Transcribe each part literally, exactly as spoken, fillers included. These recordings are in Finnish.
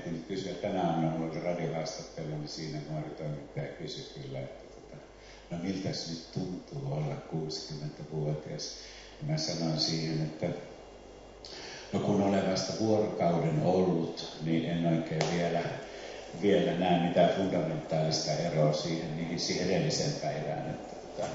ehtinyt kysyä. Tänä aamuna mulla oli radiohaastattelu, niin siinä nuori toimittaja kysyi kyllä, että tota, no miltäs nyt tuntuu olla kuusikymmentävuotias. Ja mä sanoin siihen, että no kun olen vasta vuorokauden ollut, niin en oikein vielä, vielä näe mitään fundamentaalista eroa siihen, niin siihen edelliseen päivään. Että, tota,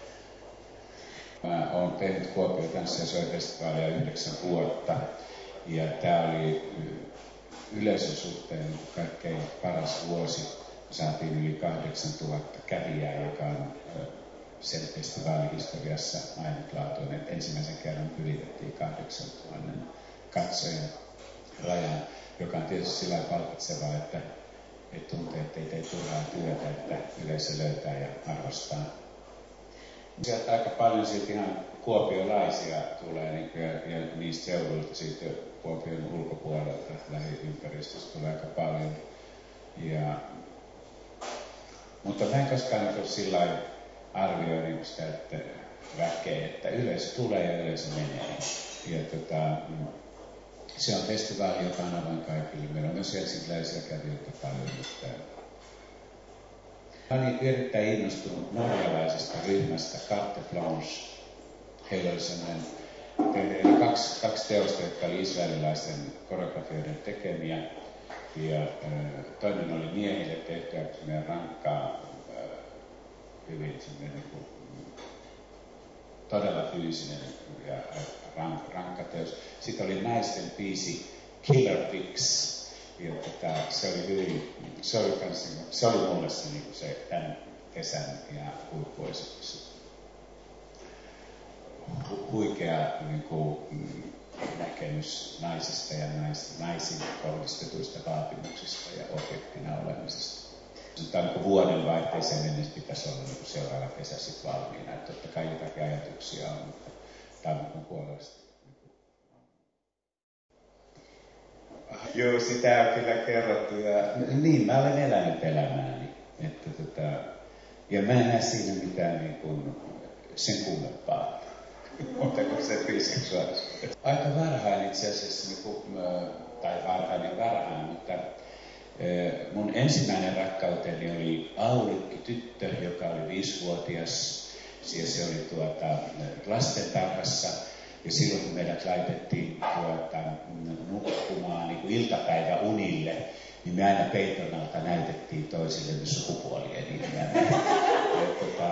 mä oon tehnyt Kuopion tanssi- ja soitefestivaalia yhdeksän vuotta. Ja tämä oli yleisön suhteen kaikkein paras vuosi. Saatiin yli kahdeksantuhatta kävijää, joka on sen festivaalihistoriassa ainutlaatuinen. Ensimmäisen kerran ylitettiin kahdeksantuhatta katsojan rajan, joka on tietysti sillä palkitsevaa, että, että tuntee, että ei tee turhaa työtä, että yleisö löytää ja arvostaa. Sieltä aika paljon siitä ihan kuopiolaisia tulee niin kuin, ja, ja niistä seuduilta siitä Kuopion ulkopuolelta lähiympäristöstä tulee aika paljon. Ja, mutta mä en koskaan niin sillä lailla arvioi niin sitä, että väkeä, että yleisö tulee ja yleisö menee. Ja tota, se on festivaali, joka on avoin kaikille. Meillä on myös helsinkiläisiä kävijöitä paljon. Mutta mä olin erittäin innostunut norjalaisesta ryhmästä Carte Blanche. Heillä oli sellainen, eli kaksi, kaksi teosta, jotka oli israelilaisten koreografioiden tekemiä. Ja äh, toinen oli miehille tehty ja rankkaa, äh, hyvin niin kuin, todella fyysinen ja rank, rankka teos. Sitten oli naisten biisi Killer Fix. Ja tota, se oli hyvin, se oli, kans, se oli mulle se, niin se tämän kesän ja huippuesitys. Hu, huikea niin kuin, näkemys naisista ja nais, naisiin kohdistetuista vaatimuksista ja objektina olemisesta. Tämä on vuoden vaihteeseen mennessä pitäisi olla niin seuraava kesä sitten valmiina. Että totta kai jotakin ajatuksia on, mutta tammikuun puolesta. Joo, sitä on kyllä kerrottu. Ja niin, mä olen elänyt elämääni. Että tota, ja mä en näe siinä mitään niin kuin sen kummempaa. Mutta kuin se biseksuaalisuus. Aika varhain itse asiassa, niin kuin, tai varhain ja varhain, mutta mun ensimmäinen rakkauteni oli Aulikki tyttö, joka oli viisivuotias. Siellä se oli tuota, lastentarhassa. Ja silloin kun meidät laitettiin tuota, nukkumaan niin kuin iltapäiväunille, niin me aina peiton alta näytettiin toisillemme sukupuolien ilmiä. Tuota,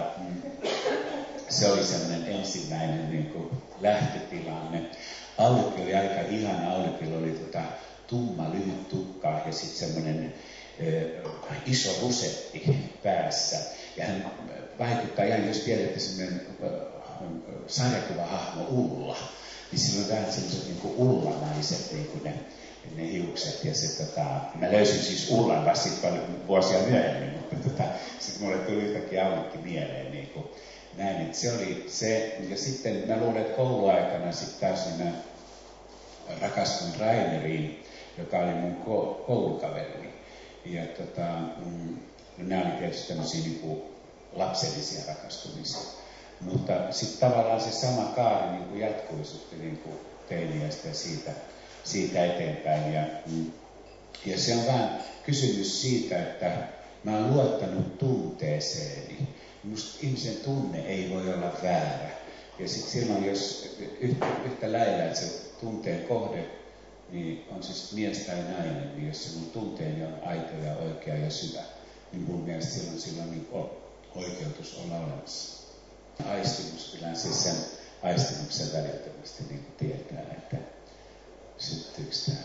se oli semmoinen ensimmäinen niin kuin lähtötilanne. Aulikki oli aika ihana. Aulikilla oli tuota, tumma, lyhyt tukka ja sitten semmoinen äh, iso rusetti päässä. Ja hän vaikuttaa ihan, jos tiedätte, semmoinen äh, sarjakuvahahmo Ulla, niin sillä on vähän semmoiset niin kuin Ullanaiset, niin kuin ne, ne hiukset. Ja se, tota, mä löysin siis Ullan vasta paljon vuosia myöhemmin, mutta tota, sitten mulle tuli yhtäkkiä Aulikki mieleen. Niin kuin, näin, että se oli se. Ja sitten mä luulen, että kouluaikana sitten taas niin mä rakastuin Raineriin, joka oli mun koulukaverini. Ja tota, mm, no nämä oli tietysti tämmöisiä niin kuin lapsellisia rakastumisia. Mutta sitten tavallaan se sama kaari niin kuin jatkui sitten niin kuin teiniästä ja siitä, siitä eteenpäin. Ja, ja se on vähän kysymys siitä, että mä oon luottanut tunteeseeni. Musta ihmisen tunne ei voi olla väärä. Ja sitten silloin, jos yhtä, yhtä lailla, että se tunteen kohde niin on siis mies tai nainen, niin jos se mun tunteeni on aito ja oikea ja syvä, niin mun mielestä silloin, silloin niin on oikeutus olla olemassa. Aistimus, kyllä siis sen aistimuksen välittömästi niin kuin tietää, että syttyykö tämä.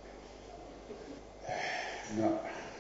No,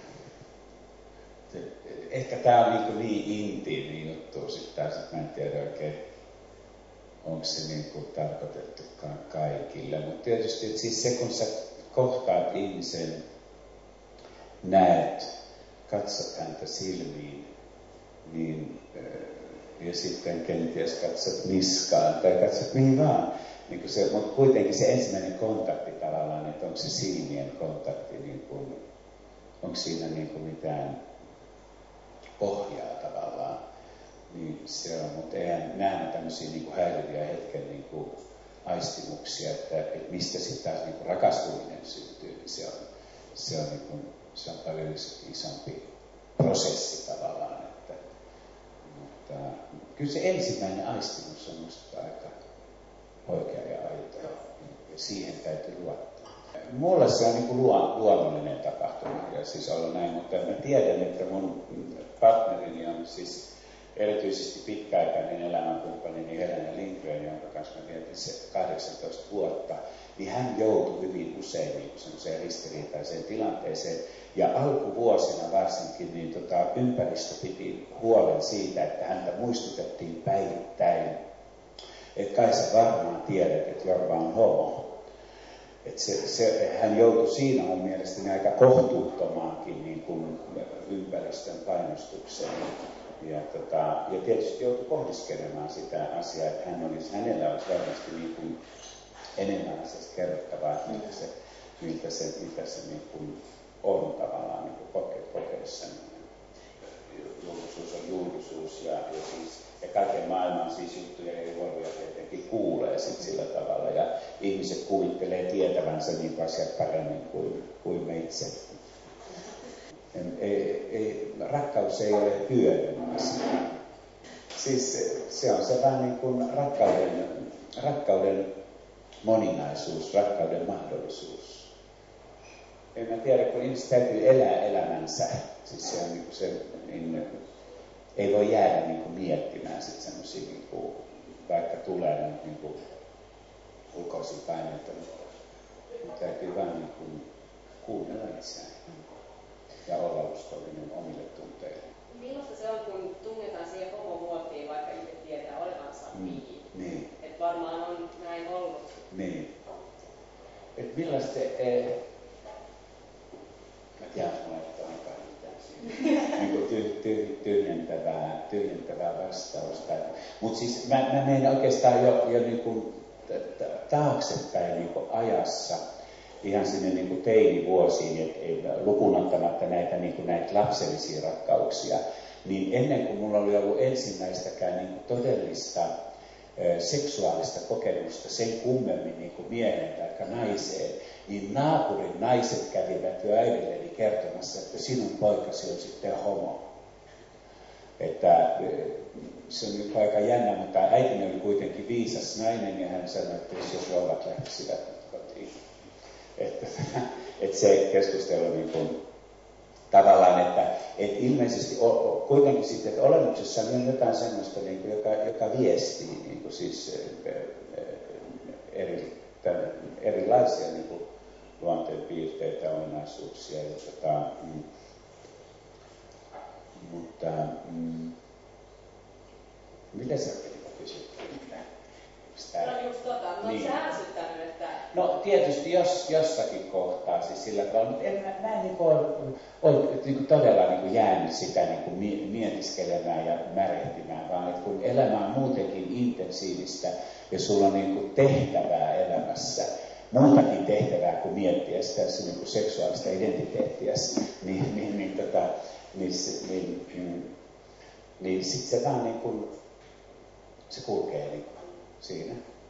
ehkä tämä on niin, niin intiimi juttu sitten taas, että mä en tiedä oikein, onko se niin kuin tarkoitettukaan kaikille. Mutta tietysti, että siis se kun sä kohtaat ihmisen, näet, katsot häntä silmiin, niin ja sitten kenties katsot niskaan tai katsot mihin vaan. Niin se, mutta kuitenkin se ensimmäinen kontakti tavallaan, että onko se silmien kontakti, niin kuin, onko siinä niin kuin mitään pohjaa tavallaan. Niin se on, mutta eihän nämä on tämmöisiä niin kuin häiriviä hetken niin kuin aistimuksia, että, että mistä sitten taas niin kuin rakastuminen syntyy. Niin se on, se on, niin kuin, se on paljon isompi prosessi tavallaan. Että, mutta kyllä se ensimmäinen aistimus on musta aika oikea ja aito. Ja siihen täytyy luottaa. Mulle se on niin kuin luonnollinen tapahtuma ja siis olla näin, mutta mä tiedän, että mun partnerini on siis erityisesti pitkäaikainen elämänkumppanini Helena Lindgren, jonka kanssa mä vietin se kahdeksantoista vuotta, niin hän joutui hyvin usein niin semmoiseen ristiriitaiseen tilanteeseen. Ja alkuvuosina varsinkin niin tota, ympäristö piti huolen siitä, että häntä muistutettiin päivittäin. Että kai sä varmaan tiedät, että Jorma on homo. Että se, se, hän joutui siinä mun mielestäni aika kohtuuttomaankin niin kuin ympäristön painostukseen. Ja, tota, ja tietysti joutui pohdiskelemaan sitä asiaa, että hän olisi, hänellä olisi varmasti niin kuin enemmän asiasta kerrottavaa, että miltä se, miltä se, mitä se niin kuin on tavallaan niin kuin koke, kokeessa. Julkisuus on julkisuus ja, ja, siis, ja kaiken maailman siis juttuja ja juoluja tietenkin kuulee sit sillä tavalla. Ja ihmiset kuvittelee tietävänsä niin asiat paremmin kuin, kuin me itse. Ei, ei, rakkaus ei ole hyödyn asia. Siis se, se on se vaan niin kuin rakkauden, rakkauden moninaisuus, rakkauden mahdollisuus. En mä tiedä, kun ihmiset täytyy elää elämänsä, siis se on niin kuin se, niin ei voi jäädä niin kuin miettimään sit semmosia, niin kuin, vaikka tulee niin kuin ulkoisia paineita, mutta täytyy vaan niin kuin kuunnella itseään ja olla uskollinen omille tunteille. Millaista se on, kun tunnetaan siihen homomuotiin, vaikka itse tietää olevansa mm. niin. Että varmaan on näin ollut. Niin. Että millaista se... Eh... Mä tiedän, että mulla ei ole mitään siinä. Niin kuin ty, ty, tyhjentävää, tyhjentävää vastausta. Mutta siis mä, mä menen oikeastaan jo, jo niin kuin taaksepäin niin kuin ajassa. Ihan sinne niin kuin teinivuosiin, et, lukuun ottamatta näitä, niin kuin näitä lapsellisia rakkauksia, niin ennen kuin mulla oli ollut ensimmäistäkään niin kuin todellista ö, seksuaalista kokemusta sen kummemmin niin kuin miehen tai naiseen, niin naapurin naiset kävivät jo äidilleni kertomassa, että sinun poikasi on sitten homo. Että se on nyt aika jännä, mutta äitini oli kuitenkin viisas nainen ja hän sanoi, että jos rouvat lähtisivät kotiin. Että, että se keskustelu niin kuin, tavallaan, että, että ilmeisesti o, o, kuitenkin sitten, että olemuksessa on jotain sellaista, niin kuin, joka, joka viestii niin kuin, siis, eri, tämän, erilaisia niin kuin, luonteenpiirteitä, ominaisuuksia. Ja, tota, mm, mutta mm, mitä sä kysyt? No just tota, no niin. Se ärsyttänyt, että... No tietysti jos, jossakin kohtaa siis sillä tavalla, mutta en, mä, mä en niin ole, ole niin todella niin jäänyt sitä niin mietiskelemään ja märehtimään, vaan että kun elämä on muutenkin intensiivistä ja sulla on niin tehtävää elämässä, muutakin tehtävää kuin miettiä sitä niin seksuaalista identiteettiä, niin, niin, niin, tota, niin, niin, niin, niin sitten se vaan niin kuin, se kulkee niin siinä.